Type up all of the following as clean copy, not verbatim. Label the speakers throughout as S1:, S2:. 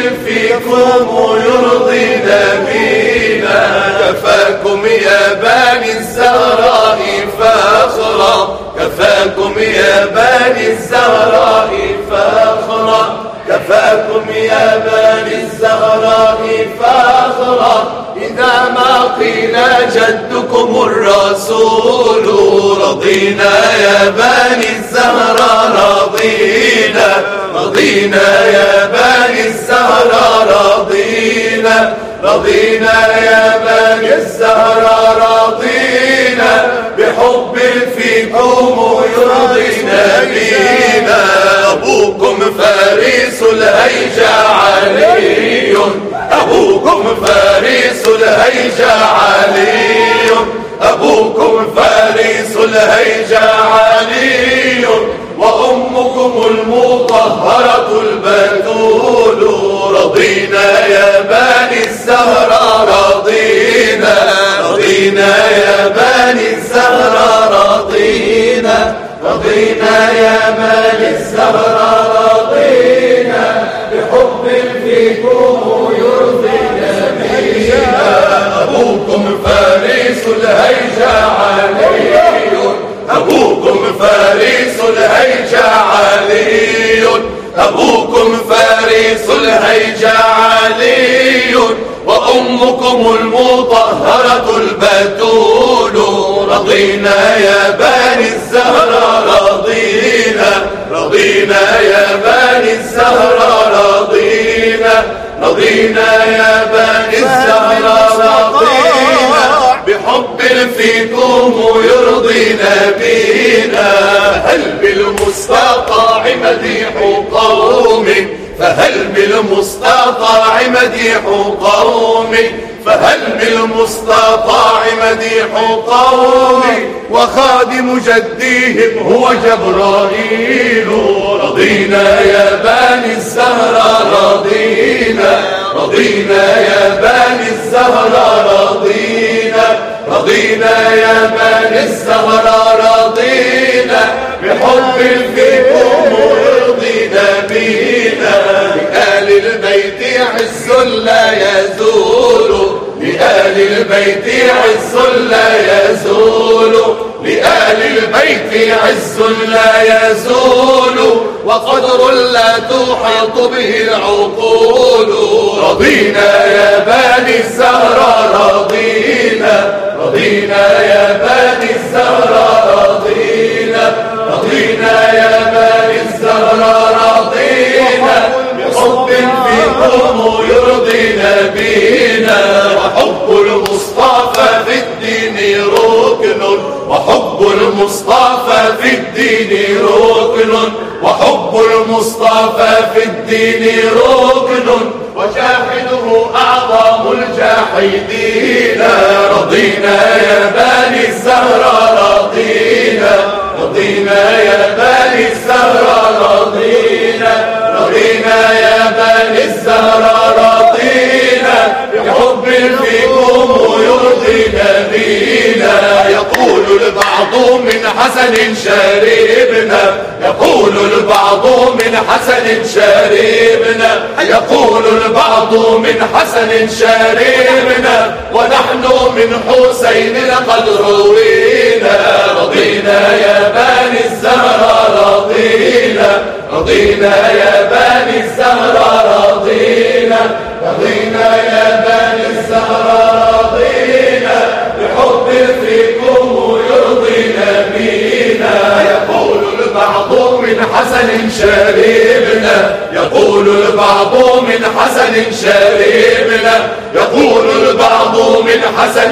S1: فيكم يرضي نبينا. كفاكم يا بني الزهراء فاخرا، كفاكم يا بني الزهراء فاخرا، كفاكم يا بني الزهراء فاخرا. إذا ما قيل جدكم الرسول رضينا يا بني الزهراء رضينا، رضينا يا بني الزهراء رضينا، رضينا يا بني الزهراء رضينا. بحب فيكم يرضي نبينا. أبوكم فارس الهيجا علي، أبوكم فارس الهيجا علي، أبوكم فارس الهيجا علي. وأمكم المطهرة البتول. رضينا يا بني الزهراء رضينا، رضينا يا بني الزهراء رضينا، رضينا يا بني الزهراء رضينا. بحب فيكم يرضي نبينا. أبوكم فارس الهيجا علي، أبوكم فارس الهيجا علي، أبوكم فارس الهيجا علي. وأمكم المطهرة البتول. رضينا يا بني الزهراء رضينا، رضينا يا بني الزهراء رضينا، رضينا يا بني الزهراء رضينا. بحب فيكم يرضي نبينا. هل بالمستطاع مديح قوم، فهل بالمستطاع مديح قوم، فهل بالمستطاع مديح قوم. وخادم جديهم هو جبرائيل. رضينا يا بني الزهراء رضينا، رضينا يا بني الزهراء رضينا، رضينا يا بني الزهراء رضينا. بحب فيكم يرضي نبينا. لآل البيت عز لا يزول، لآل البيت عز لا يزول، لآل البيت عز لا يزول. وقدر لا تحاط به العقول. رضينا يا بني الزهراء رضينا، رضينا يا بني الزهراء رضينا، رضينا يا بني الزهراء رضينا. بحب فيكم يرضي نبينا. وحب المصطفى في الدين ركن، وحب المصطفى في الدين ركن، وحب المصطفى في الدين ركن. وشاهده أعظم الجاحدين. رضينا يا بني الزهراء رضينا، رضينا يا بني الزهراء رضينا، رضينا يا بني الزهراء رضينا. بحب فيكم يرضي نبينا. يقول البعض من حسن شربنا، يقول البعض من حسن شربنا، يقول البعض من حسن شربنا. ونحن من حسين لقد روينا. رضينا يا بني الزهراء رضينا، رضينا يا بني الزهراء رضينا، رضينا يا بني الزهراء رضينا. بحب فيكم يرضي نبينا. يقول البعض من حسن شربنا، يقول البعض من حسن شربنا، يقول البعض من حسن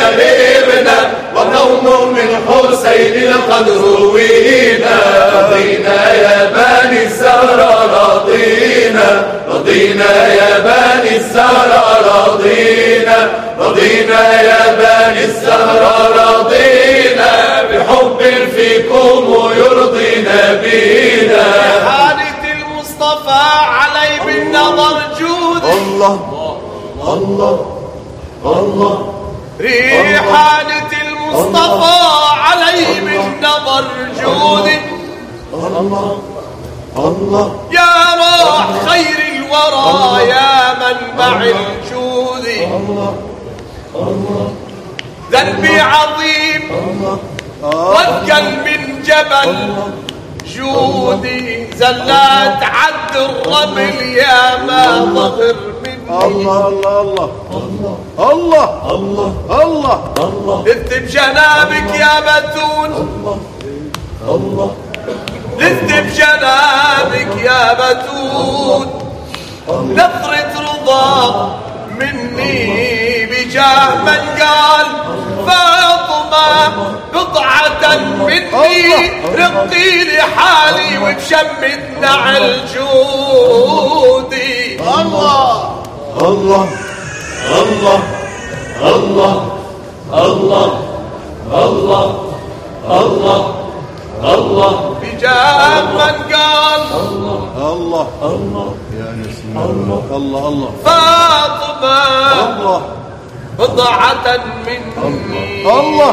S1: شربنا. ونوم من حسين لقد روينا. رضينا يا بني الزهراء رضينا، رضينا يا بني الزهراء رضينا، رضينا يا بني الزهراء رضينا. بحب فيكم يرضي نبينا.
S2: حالة المصطفى علي بالنظر جود.
S1: الله الله الله.
S2: ريحانة المصطفى علي بالنظر جود.
S1: الله الله.
S2: يا راح خير الورى يا منبع الجود. ذنبي عظيم وثقل من جبل جودي، زلات عد الرمل يا ما ظهر مني.
S1: الله الله الله الله الله الله.
S2: لذت بجنابك يا بتول، لذت بجنابك يا بتول، نظرة رضا مني بجاه من قال فاطمة بضعة مني. رقي لحالي وبشمت نعل جودي.
S1: الله الله الله الله الله الله الله الله.
S2: بجاه من قال
S1: الله الله يا نسيم الله الله.
S2: فاطمة
S1: الله
S2: بضعة مني.
S1: الله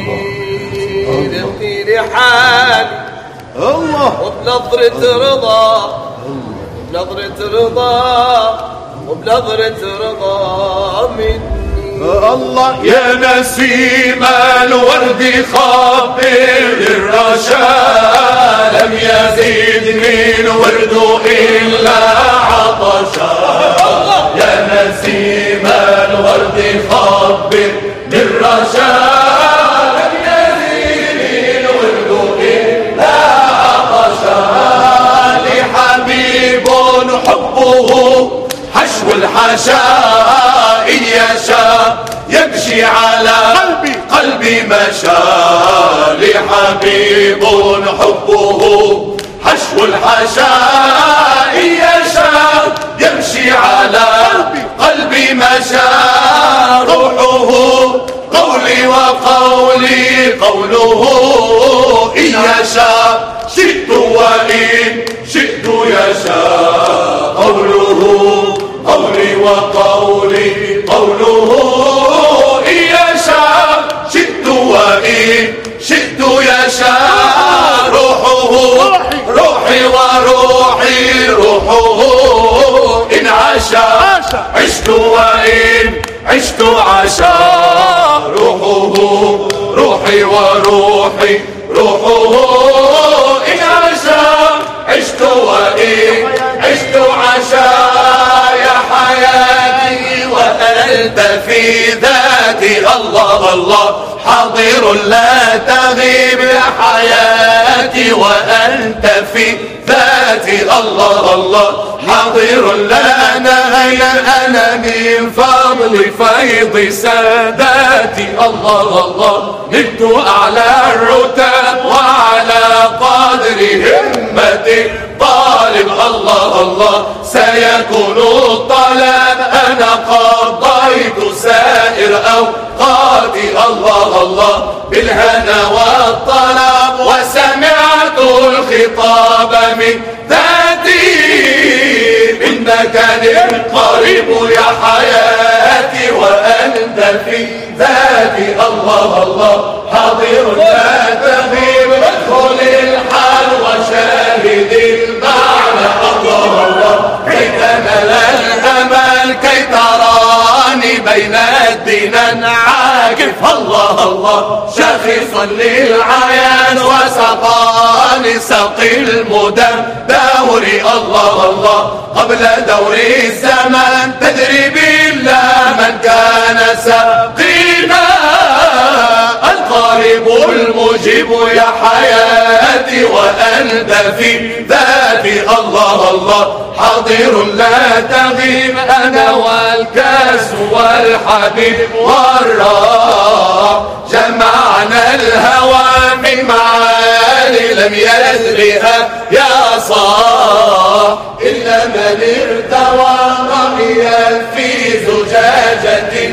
S2: رقي لحالي
S1: الله
S2: وبنظرة رضا، بنظرة رضا وبنظرة رضا مني.
S1: الله. يا نسيم الورد خابر الرشا، لم يزيد من ورد إلا عطشا. يا نسيم الورد خابر الرشا، لم يزيد من ورد إلا عطشا. لحبيب حبه حشو الحشا، إن يشاء يمشي على قلبي مشى. لحبيب حبه حشو الحشا، إن يشاء يمشي على قلبي مشى. روحه قولي وقولي قوله، إن يشاء شئت وإن شئت يشاء. قوله قولي وقولي قوله، إن يشاء شئت وإن شئت يشاء. روحه روحي وروحي روحه، إن عشا عشت وإن عشت عشا. روحه روحي وروحي روحه، إن عشا عشت وإن عشت عشا. يا حياتي وأنت في ذاتي، الله الله حاضر لا تغيب. يا حياتي وأنت في ذاتي، الله الله حاضر لا نهي. أنا من فضل فيض ساداتي، الله الله نلت أعلى الرتب وعلى قدر همتي طالب. الله الله سيكون الطلب، أنا قضيت سائر أوقاتي. الله الله بالهنا والطلب، وسمعت الخطاب من ذاتي من مكان قريب. يا حياتي وأنت في ذاتي، الله الله حاضر لا تغيب. ادخل الحال وشاهد المعنى، الله الله كي تمل الأمل، كي تراني بين الدين عاكف. الله الله شخصا للعيان، وسقاني سقي المدم دوري. الله الله قبل دور الزمان، تدري بالله من كان سقينا. القريب المجيب يا حياتي وأنت في ذاتي، الله الله حاضر لا تغيب. أنا والكاس والحبيب والراح، جمعنا الهوى من معاني لم يدرها يا صاح. إلا من ارتوى رأيا في زجاجة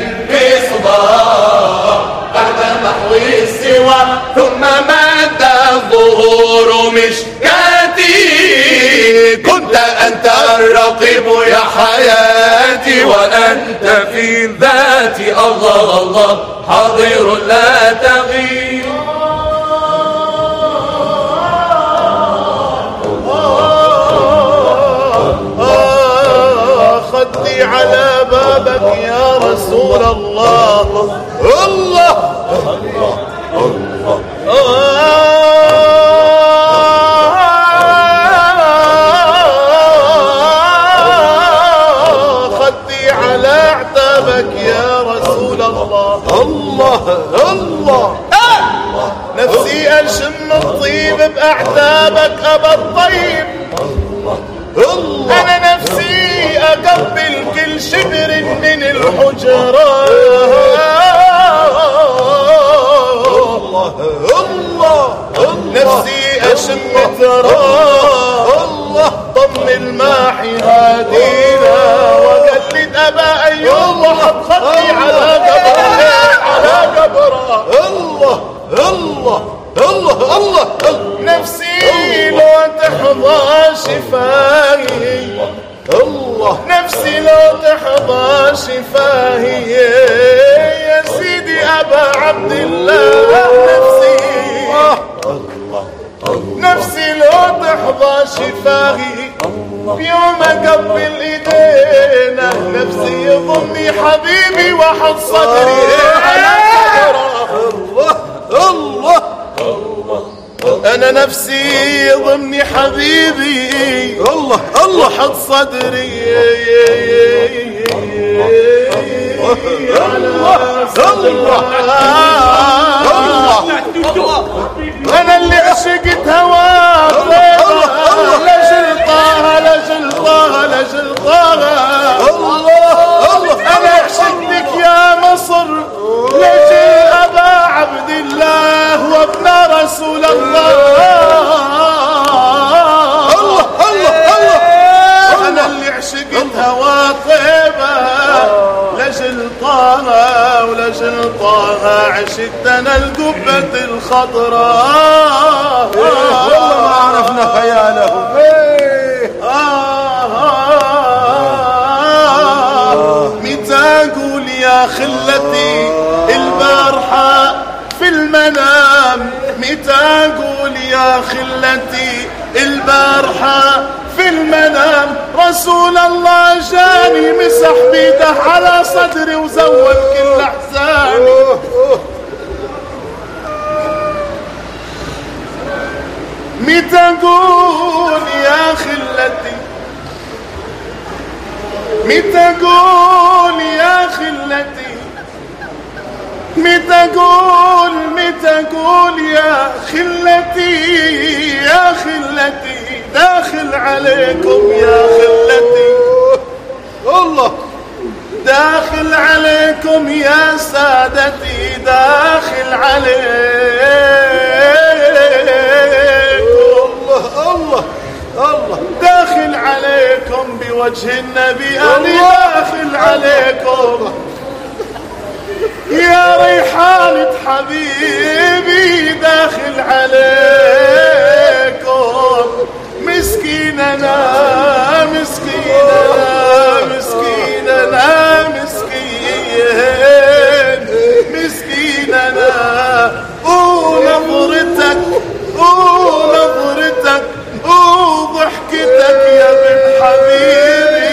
S1: مصباح، بعد محو السوى ثم مد الظهور مشكاتي. كنت أنت الرقيب يا حياتي وأنت في ذاتي، الله الله حاضر لا تغيب.
S3: نفسي أشم الطيب بأعتابك أبا الطيب. أنا نفسي أقبل كل شبر من الحجرة. نفسي أشم تراب ضم الماحي هادينا وقلد أبا أيوب وحط خطي على قبره على قبره. الله نفسي لو تحظى شفاهي. نفسي لو تحظى شفاهي يا سيدي أبا عبد الله. نفسي لو تحظى شفاهي بيوم أقبل إيدينا. نفسي يضمني حبيبي وحط صدري على صدره. أنا نفسي يضمني حبيبي وحط صدري أنا اللي عشقت هواك لجل طه لجل طه لجل طه. أنا عشقتك يا مصر لجل أبا عبد الله وابن رسول الله. أنا اللي عشقت هوا طيبة لجل طه ولجل طه. عشقت أنا القبة الخضراء
S1: والله ما عرفنا خياله.
S3: متى أقول يا خلتي البارحة في المنام. متى أقول يا خلتي البارحة في المنام. رسول الله جاني مسح بيده على صدري وزول كل أحزاني. متى أقول يا خلتي متى أقول يا خلتي متى أقول يا خلتي داخل عليكم يا خلتي. داخل عليكم يا سادتي داخل عليكم. داخل عليكم بوجه النبي أنا داخل عليكم يا ريحانة حبيبي داخل عليكم. مسكيننا ونظرتك وضحكتك يا بن حبيبي.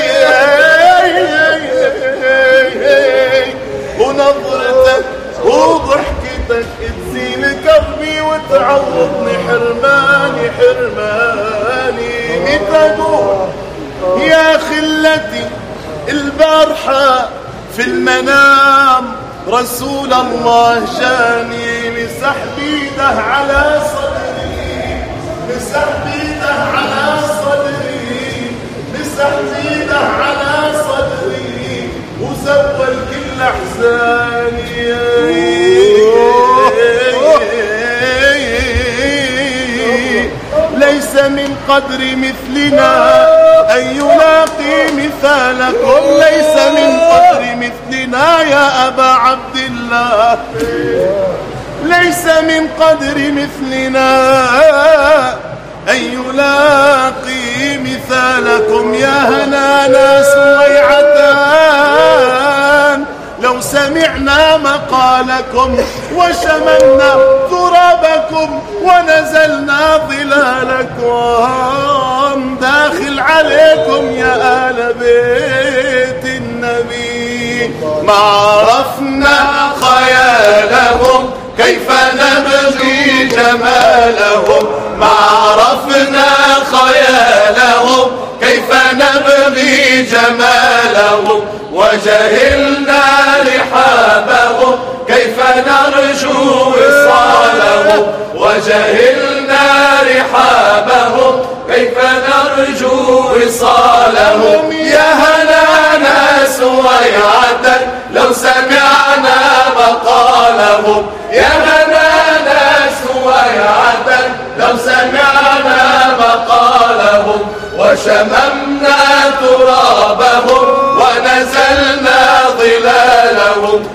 S3: ونظرتك وضحكتك تزيل قلبي وتعوضني حرماني. متى أقول يا خلتي البارحة في المنام. رسول الله جاني مسح بيده على صدري. مسح بيده على صدري وزول كل أحزاني. ليس من قدر مثلنا أن يلاقي مثالكم. ليس من قدر مثلنا يا أبا عبد الله. ليس من قدر مثلنا أن يلاقي مثالكم. يا هنانا سويعتان لو سمعنا مقالكم وشملنا ترابكم ونزلنا ظلالكم. داخل عليكم يا آل بيت النبي. ما عرفنا خيالهم كيف نبغي جمالهم. ما عرفنا خيالهم كيف نبغي جمالهم. وجهلنا رحابهم كيف نرجو وصالهم.
S2: وجهلنا رحابهم كيف نرجو وصالهم. يا هنانا سويعة لو سمعنا مقالهم. يا هنانا سويعة لو سمعنا مقالهم. وشممنا ترابهم ونزلنا ظلالهم.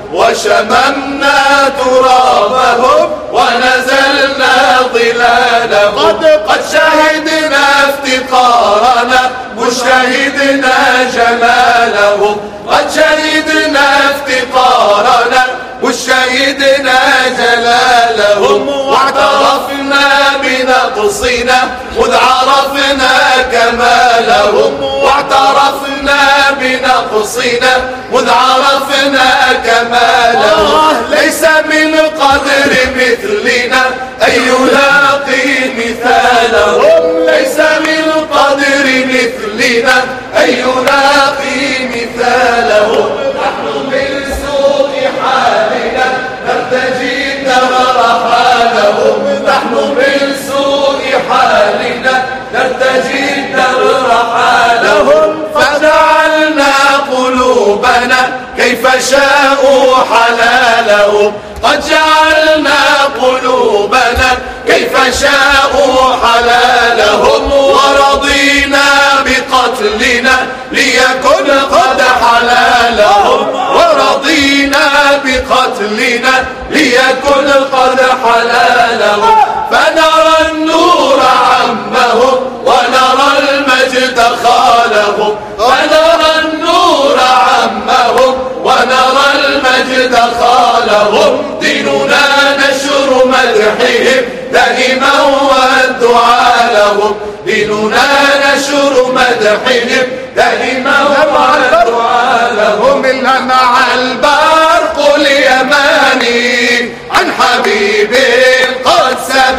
S2: وشممنا ترابهم ونزلنا ظلالهم. قد شهدنا افتقارنا وشهدنا جمالهم. قد شهدنا افتقارنا وشهدنا جلالهم. واعترفنا بنقصنا مذ عرفنا كمالهم. واعترفنا بنقصنا مذ عرفنا كمالهم. ليس من قدر مثلنا أن يلاقي مثالهم. ليس من قدر مثلنا أن يلاقي مثالهم. نحن من سوء حالنا نرتجي الدهر حالهم. نحن من سوء حالنا نرتجي الدهر حالهم. فجعلنا قلوبنا كيف شاءوا حلالهم. قد جعلنا قلوبنا كيف شاءوا حلالهم. ورضينا بقتلنا ليكن قد حلالهم. ورضينا بقتلنا ليكن قد حلالهم. فنرى النور عمهم ونرى المجد خالهم. فنرى النور عمهم ونرى المجد خالهم. ديننا نشر مدحهم دائما والدعاء لهم. ديننا نشر مدحهم دائما والدعاء لهم. لمع البرق اليماني عن حبيب قد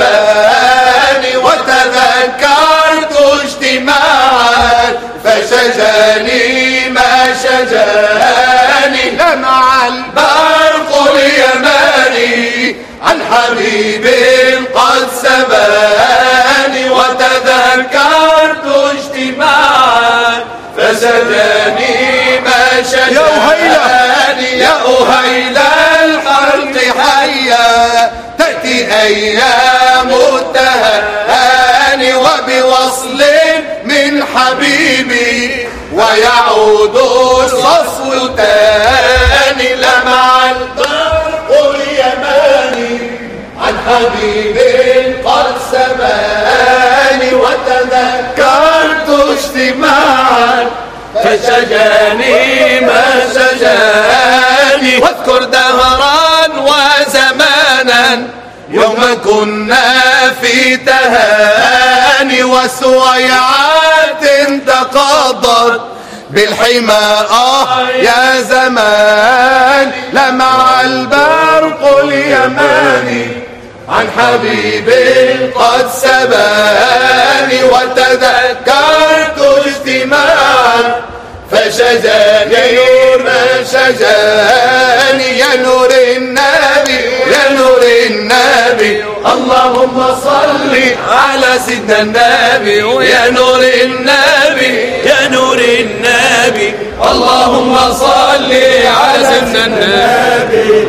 S2: سباني. وتذكرت اجتماعا فشجاني ما شجاني. لمع البرق اليماني عن حبيب قد سباني. وتذكرت اجتماعا فشجاني ما شجاني. يا أهيل الخلق حيا تأتي أيام التهاني. وبوصل من حبيبي ويعود الوصل تاني. لمع البرق اليماني عن حبيب قد سباني. وتذكرت اجتماعا فشجاني ما شجاني. واذكر دهرا وزمانا يوما كنا في تهاني. وسويعات تقاضت بالحمى يا زمان. لمع البرق اليماني عن حبيب قد سباني. وتذكرت اجتماعا فشجاني ما شجاني. يا نور النبي يا نور النبي اللهم صل على سيدنا النبي. يا نور النبي يا نور النبي اللهم صل على سيدنا النبي.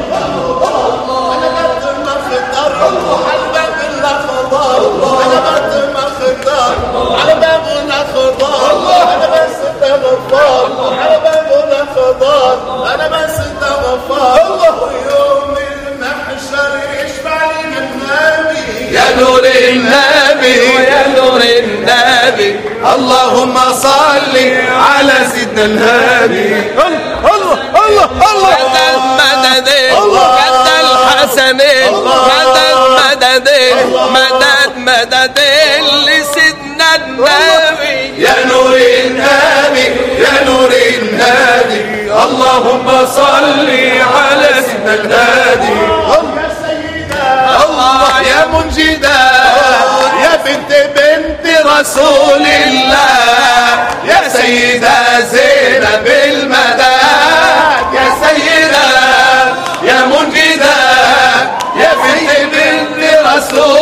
S2: على بابنا خضار أنا بس غفار. على بابنا خضار أنا بس غفار. ويوم المحشر يشفع لي النبي. يا نور النبي يا نور النبي اللهم صل على سيدنا الهادي.
S3: الله الله الله.
S2: مدد مدد الحسنين. مدد مدد مدد مدد لسيدنا النبي. يا نور النبي يا نور النبي اللهم صل على سيدنا الهادي.
S3: يا سيدة
S2: الله يا منجدة
S3: يا بنت
S2: رسول الله. يا سيدة زينب المداد. يا سيدة يا منجدة يا بنت رسول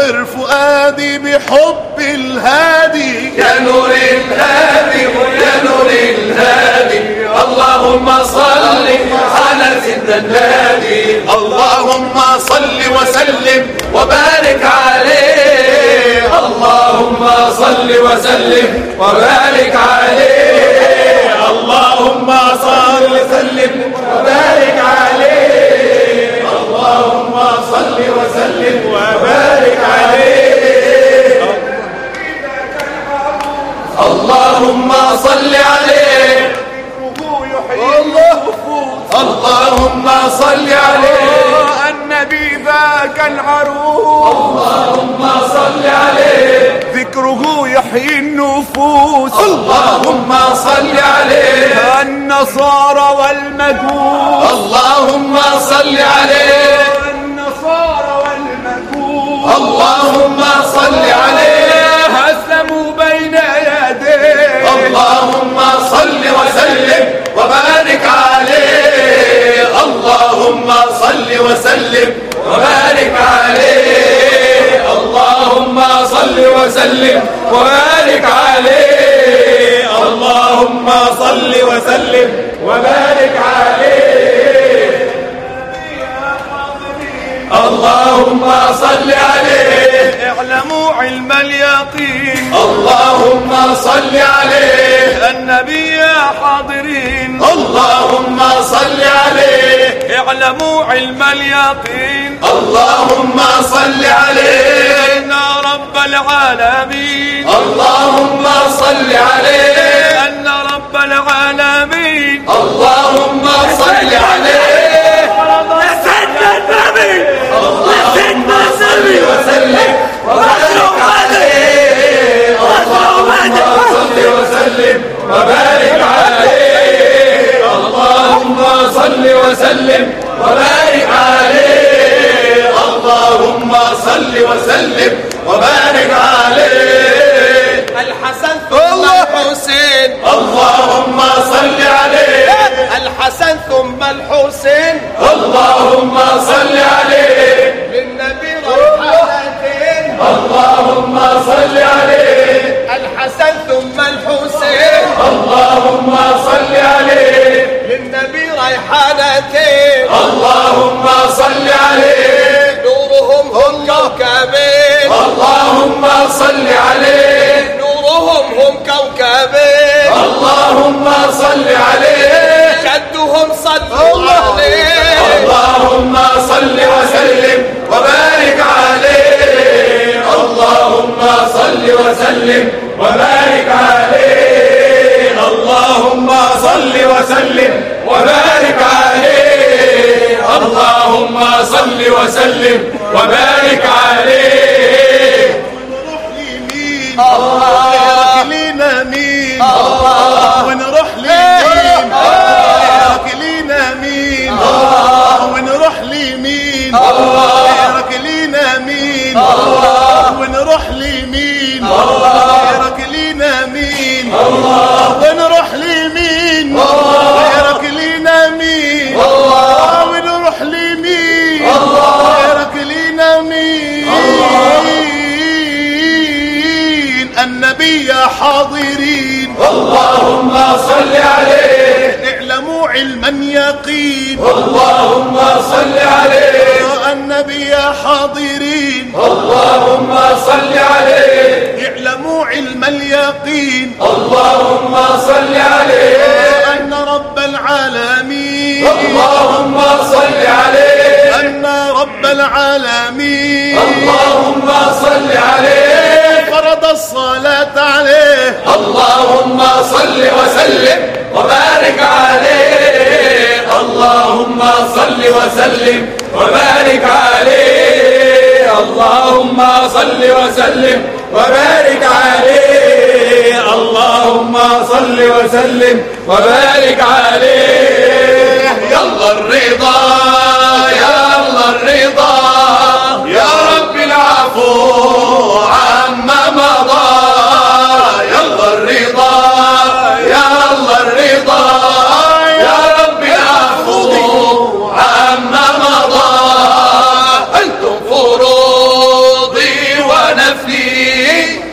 S3: نور فؤادي بحب الهادي.
S2: يا نور الهادي ويا نور الهادي اللهم صل على سيدنا النبي. اللهم صل وسلم وبارك عليه. اللهم صل وسلم وبارك عليه. اللهم صل وسلم وبارك عليه. اللهم صل وسلم وبارك عليه. اللهم صل عليه. اللهم صل عليه.
S3: النبي ذاك العروس
S2: اللهم صل عليه.
S3: ذكره يحيي النفوس.
S2: اللهم صل عليه.
S3: النصارى والمجوس.
S2: اللهم صل عليه.
S3: النصارى والمجوس.
S2: اللهم صل عليه.
S3: أسلموا بين يديه.
S2: اللهم صل وسلم وبارك عليه. اللهم صل وسلم وبارك عليه. اللهم صل وسلم وبارك عليه. اللهم صل وسلم وبارك عليه. اللهم صل عليه.
S3: اعلموا علم اليقين.
S2: اللهم صل عليه.
S3: النبي حاضرين.
S2: اللهم صل عليه.
S3: اعلموا علم اليقين.
S2: اللهم صل عليه.
S3: أن رب العالمين.
S2: اللهم صل عليه.
S3: أن رب العالمين.
S2: اللهم صل عليه.
S3: سيدنا النبي.
S2: اللهم صل وسلم وبارك عليه. اللهم صل وسلم وبارك عليه. اللهم صل وسلم وبارك عليه. اللهم صل وسلم وبارك عليه.
S4: الحسن ثم الحسين.
S2: اللهم صل عليه.
S4: الحسن ثم الحسين.
S2: اللهم صل عليه.
S4: للنبي ريحانتين.
S2: اللهم صل عليه.
S4: الحسن ثم الحسين.
S2: اللهم صل عليه.
S4: للنبي ريحانتين.
S2: اللهم صل عليه.
S4: نورهم هم كوكبين.
S2: اللهم صل عليه.
S4: نورهم هم كوكبين.
S2: اللهم صل عليه.
S4: شدهم صدوا عليه.
S2: اللهم صل وسلم وبارك عليه. اللهم صل وسلم وبارك عليه. اللهم صل وسلم وبارك عليه. اللهم صل وسلم وبارك عليه.
S3: الله لينا مين. الله ونروح لمين. غيرك لينا مين. الله ونروح لمين. غيرك لينا مين. الله ونروح لمين. غيرك لينا مين. الله ونروح لمين. غيرك لينا مين. الله ونروح لمين. غيرك لينا مين. النبي حاضرين.
S2: اللهم صل عليه.
S3: اعلموا علما يقين.
S2: اللهم صل عليه.
S3: النبي حاضرين.
S2: اللهم صل عليه.
S3: اعلموا علم اليقين.
S2: اللهم صل عليه.
S3: أن رب العالمين.
S2: اللهم صل عليه.
S3: أن رب العالمين.
S2: اللهم صل عليه.
S3: فرض الصلاة عليه.
S2: اللهم صل وسلم وبارك عليه. اللهم صل وسلم وبارك عليه. اللهم صل وسلم وبارك عليه. اللهم صل وسلم وبارك عليه. يلا الرضا يلا الرضا يا رب العفو عما مضى. يلا الرضا يلا الرضا يا رب العفو عما مضى. أنتم فروضي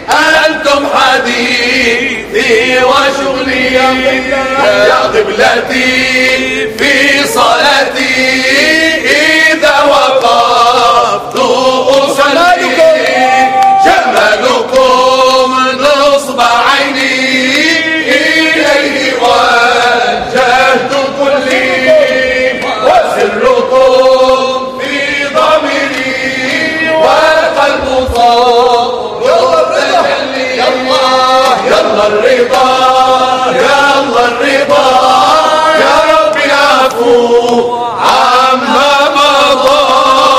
S2: أنتم حديثي وشغلي يا قبلتي في صلاتي إذا وقفت أصلي جمالكم نصب عيني إليه وجهت كلي وسركم في ضميري والقلب صار تجلي يلا الرضا يلا الرضا يا رب العفو عما مضى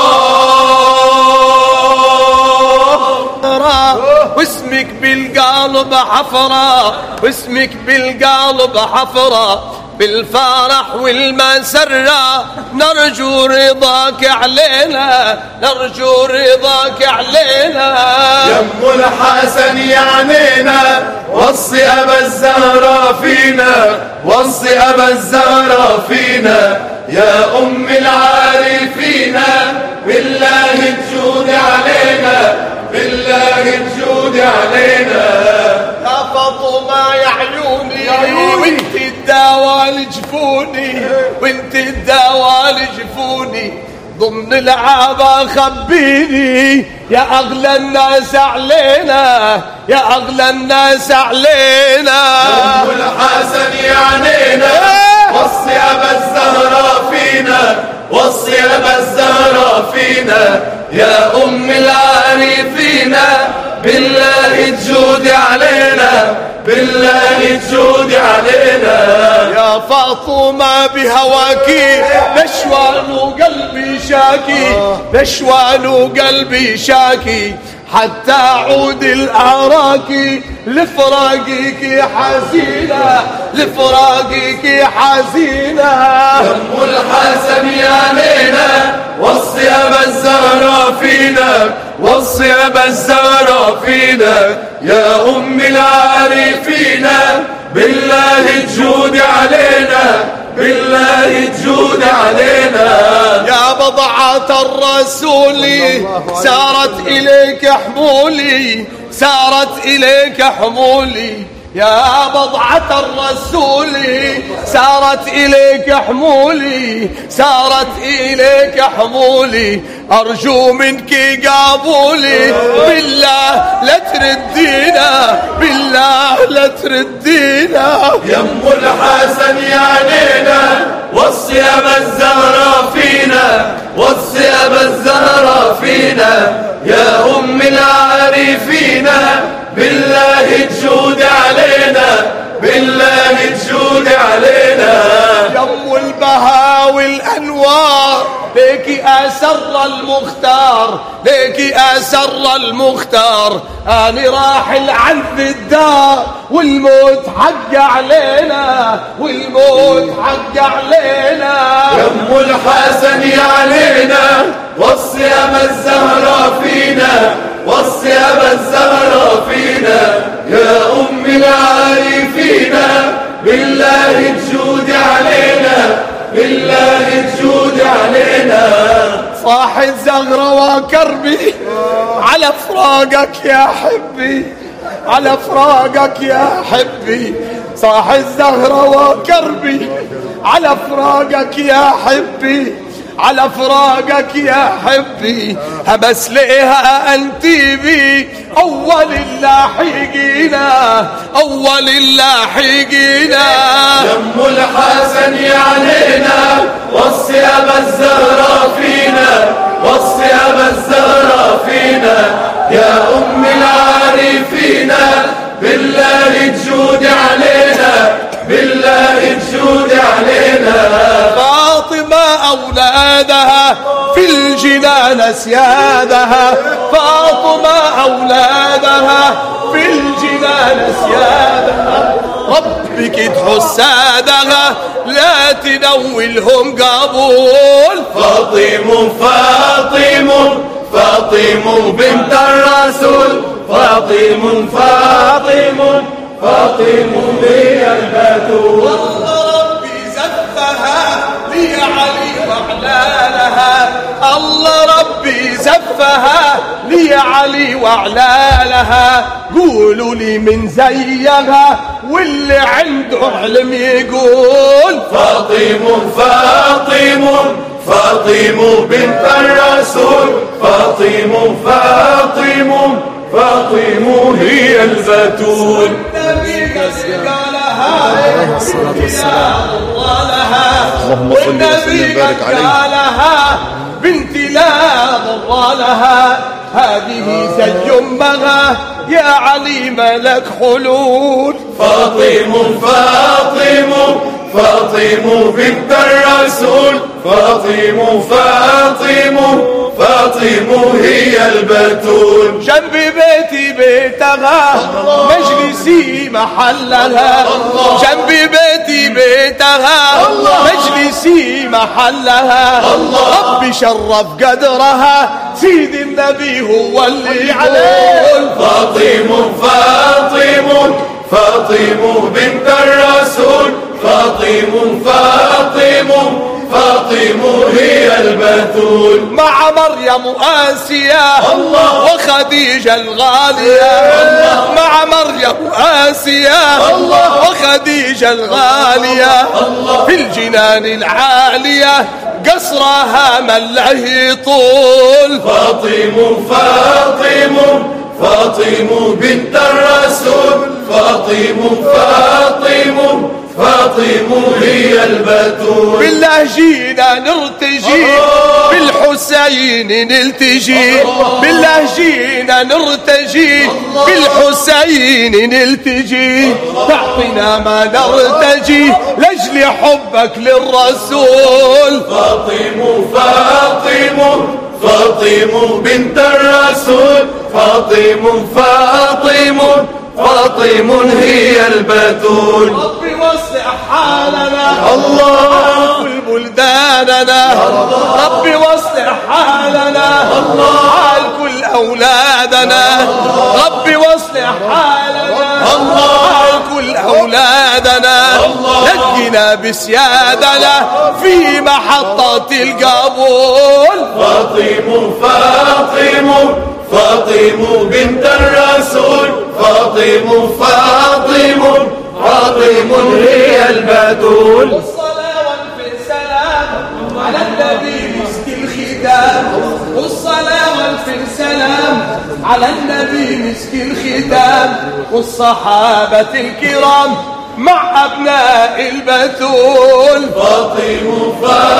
S4: واسمك بالقلب حفرة واسمك بالقلب حفرة بالفرح والمسرة نرجو رضاك علينا نرجو رضاك علينا
S2: يم الحسن يعنينا وصي أبا الزهرة فينا وصي أبا الزهرة فينا يا أم العارفين بالله تجود علينا بالله تجود علينا
S4: يا فاطمة يا عيوني وانت الدواء لجفوني وانت الدواء لجفوني ضمن العابة خبيني يا أغلى الناس علينا يا أغلى الناس علينا
S2: أم الحسن يعنينا وصي أبا الزهرة فينا وصي أبا الزهرة فينا يا أم العارفين بالله تجود علينا بالله تجود علينا
S4: يا فاطمة بهواكي نشوان قلبي شاكي نشوان قلبي شاكي حتى أعود الأراكي لفراقك حزينة لفراقك حزينة
S2: أم الحسن يعنينا وصي أبا الزهرة فينا وصي أبا الزهرة فينا يا أم العارفين بالله تجود علينا بالله تجود علينا
S4: يا بضعة الرسول سارت إليك حمولي سارت إليك حمولي يا بضعة الرسول سارت إليك حمولي سارت إليك حمولي أرجو منك قابولي بالله لا تردينا بالله لا تردينا
S2: يم الحسن يعنينا وصي أبا الزهرة فينا وصي أبا الزهرة فينا يا أم العارفين بالله تجود علينا بالله تجود علينا
S4: يم البهاء والأنوار ليك أسر المختار ليك أسر المختار أنا راحل عن الدار والموت حق علينا والموت حق علينا
S2: يم الحسن يعنينا وصي أبا الزهرة فينا وصي أبا الزهرة فينا يا أم العارفين بالله تجود علينا بالله تجود علينا
S4: صاح الزغرة وكربي على فراقك يا حبي على فراقك يا حبي صاح الزهرة وكربي على فراقك يا حبي على فراقك يا حبي همس ليها أنتي بي أول اللاحقينا أول اللاحقينا
S2: يم الحسن يعنينا وصي أبا الزهرة فينا وصي أبا الزهرة فينا يا أم العارفين بالله تجود علينا بالله تجود علينا
S4: فاطمة أولادها في الجنان أسيادها فاطمة أولادها في الجنان أسيادها ربك تحسادها لا تنولهم قبول
S2: فاطم فاطم فاطم بنت الرسول فاطم فاطم فاطم هي البتول
S4: ربي زفها لي علي وأعلانها الله ربي زفها لي علي وعلالها. قولوا لي من زيها واللي عنده علم يقول
S2: فاطم فاطم فاطم بنت الرسول. فاطم فاطم فاطم هي البتول.
S4: النبي قالها
S1: اللهم صل وسلم وبارك عليه.
S4: قالها بنت لا ضر لها. هذه زي امها يا علي ملك حلول.
S2: فاطم فاطم فاطم بنت الرسول. فاطم فاطم فاطم هي البتول.
S4: جنب بيتي بيتها مجلسي محلها. جنب بيتي بيتها مجلسي محلها. ربي شرف قدرها سيد النبي هو اللي يقول
S2: فاطم فاطم فاطم بنت الرسول. فاطم فاطم فاطم هي البتول.
S4: مع مريم آسيا وخديجة الغالية. مع مريم آسيا وخديجة الغالية. في الجنان العالية قصرها من له طول.
S2: فاطم فاطم فاطم بنت الرسول. فاطم فاطم فاطم هي البتول.
S4: بالله جينا نرتجي بالحسين نلتجي. بالله جينا نرتجي بالحسين نلتجي. تعطينا ما نرتجي لاجل حبك للرسول.
S2: فاطم فاطم فاطم بنت الرسول. فاطم فاطم فاطم هي البتول.
S4: ربي وسع حالنا الله كل بلداننا. ربي وسع حالنا حال كل أولادنا. ربي وسع حالنا حال كل أولادنا. نجنا بسيادنا في محطة القبول.
S2: فاطم فاطم فاطم بنت الرسول. فاطم فاطم فاطم هي البتول.
S4: والصلاة والسلام على النبي مسك الختام. والصلاة والسلام على النبي مسك الختام. والصحابة الكرام مع أبناء البتول.
S2: فاطم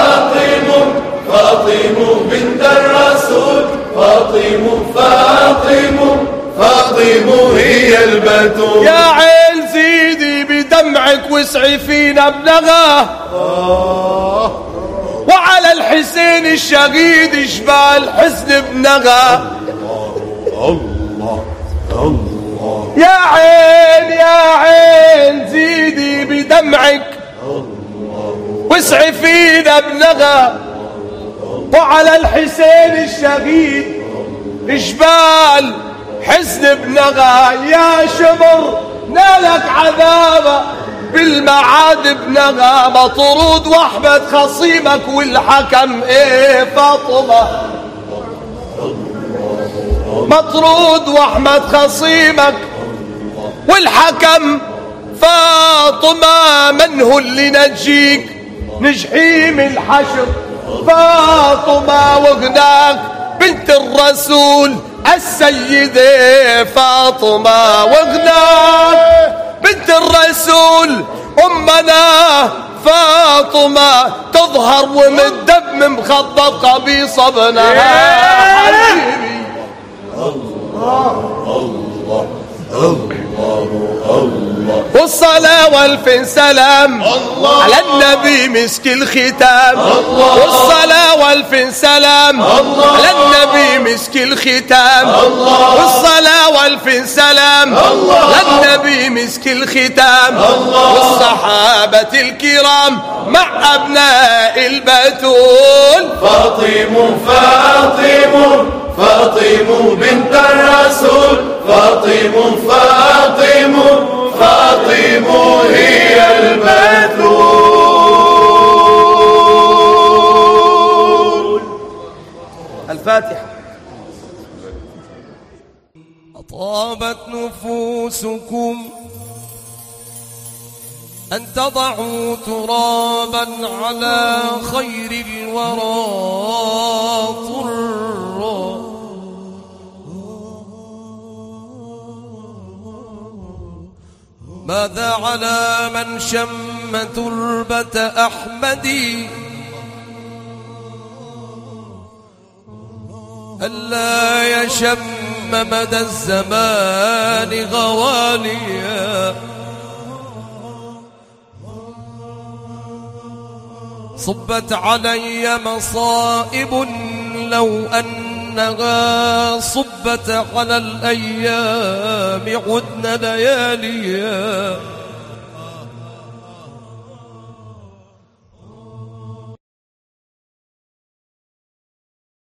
S2: فاطم فاطم بنت الرسول. فاطم فاطم فاطم هي البتول.
S4: يا عين زيدي بدمعك واسعي فينا ابنغاه. وعلى الحسين الشهيد جبال حزن بنغاه. يا عين زيدي بدمعك واسعي فينا ابنغاه. وعلى الحسين الشهيد جبال حزن بنغى. يا شمر نالك عذابه بالمعاد بنغى. مطرود واحمد خصيمك والحكم ايه فاطمه. مطرود واحمد خصيمك والحكم فاطمه. من هو اللي نجيك نجحيم الحشر؟ فاطمه وغناك بنت الرسول السيدة فاطمة. وغناك بنت الرسول أمنا فاطمة. تظهر ومدب مخضب قبيص ابنها. حبيبي والصلاة والف سلام على النبي مسك الختام. والصلاة والف سلام على النبي مسك الختام. والصلاة والف سلام على النبي مسك الختام. والصحابة الكرام مع أبناء البتول.
S2: فاطم فاطم فاطم بنت الرسول. فاطم فاطم فاطم هي البتول.
S4: الفاتحة. أطابت نفوسكم أن تضعوا ترابا على خير الورى طرا. ماذا على من شم تربة أحمدي ألا يشم مدى الزمان غواليا. صبت علي مصائب لو أنها صبت على الأيام عدن لياليا.